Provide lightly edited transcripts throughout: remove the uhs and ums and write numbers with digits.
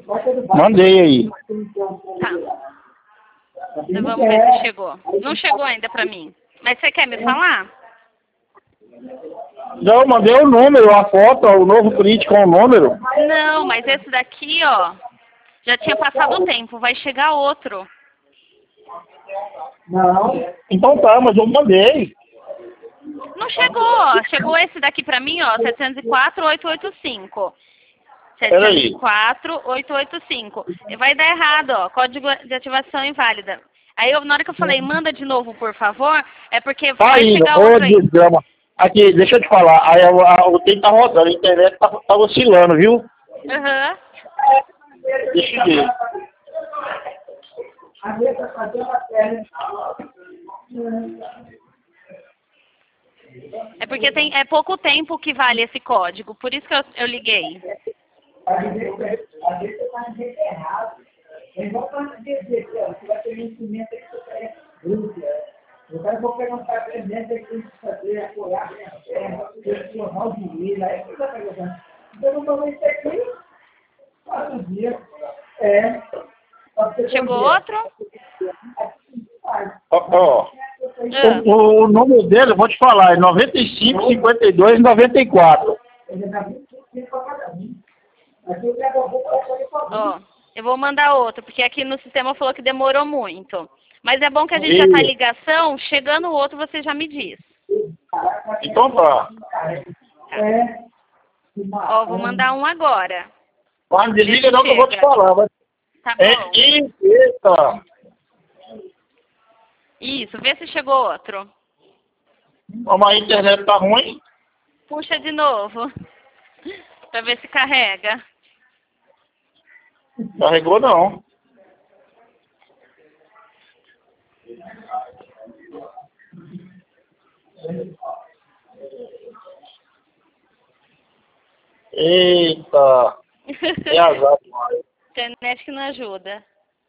Mandei aí. Tá. Então vamos ver se chegou. Não chegou ainda pra mim. Mas você quer me falar? Não, mandei o número, a foto, o novo print com o número. Não, mas esse daqui, ó, já tinha passado o tempo. Vai chegar outro. Não. Então tá, mas eu mandei. Não chegou, ó. Chegou esse daqui pra mim, ó, 704-885. Peraí. 704-885. Vai dar errado, ó. Código de ativação inválida. Aí, na hora que eu falei, manda de novo, por favor, é porque Tá vai indo, chegar ô outro aí. desgrama. Aqui, deixa eu te falar. Aí o tempo tá rodando, a internet tá oscilando, viu? Aham. Deixa eu ver. É porque é pouco tempo que vale esse código. Por isso que eu liguei. Eu quero vou perguntar para ele que tem que fazer, apoiar a terra, transformar o dinheiro, aí você vai perguntar. Então, eu vou isso aqui, faz um dia. Chegou outro? Ó, Ah. o número dele, eu vou te falar, é 95, 52, 94. Ó, eu vou mandar outro, porque aqui no sistema falou que demorou muito. Mas é bom que a gente já tá em ligação, chegando o outro você já me diz. Então tá. Ó, vou mandar um agora. Mas desliga não que eu vou te falar. Mas... Tá bom. Eita. Isso, vê se chegou outro. Mas a internet tá ruim. Puxa de novo. Pra ver se carrega. Carregou não. Eita. É azar demais. Internet que não ajuda.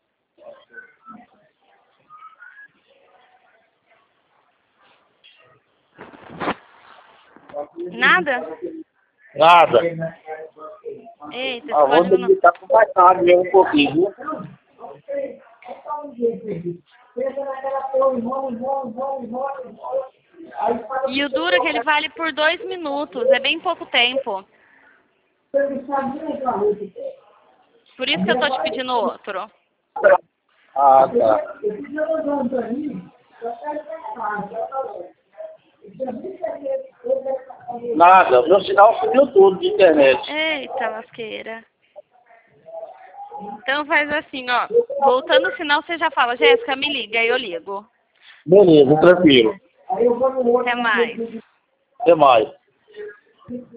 Nada? Nada. Eita, esse Vou código não... dedicar com mais tarde mesmo um pouquinho, viu? E o duro é que ele vale por 2 minutos. É bem pouco tempo. Por isso que eu tô te pedindo outro. Ah, tá. Nada, meu sinal sumiu tudo de internet. Eita, lasqueira. Então faz assim, ó. Voltando o sinal, você já fala, Jéssica, me liga, aí eu ligo. Beleza, tranquilo. Até mais. Até mais.